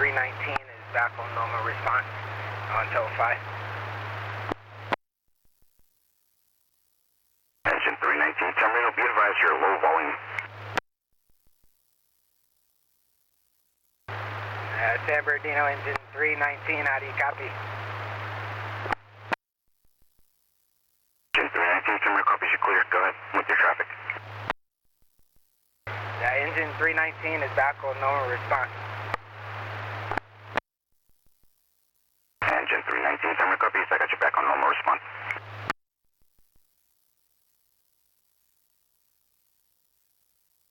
319 is back on normal response on Tower 5. Engine 319, terminal, be advised you're low volume. San Bernardino, engine 319, how do you copy? Engine 319, terminal copies you clear. Go ahead with your traffic. Engine 319 is back on normal response. Engine 319, terminal copies. I got you back on normal response.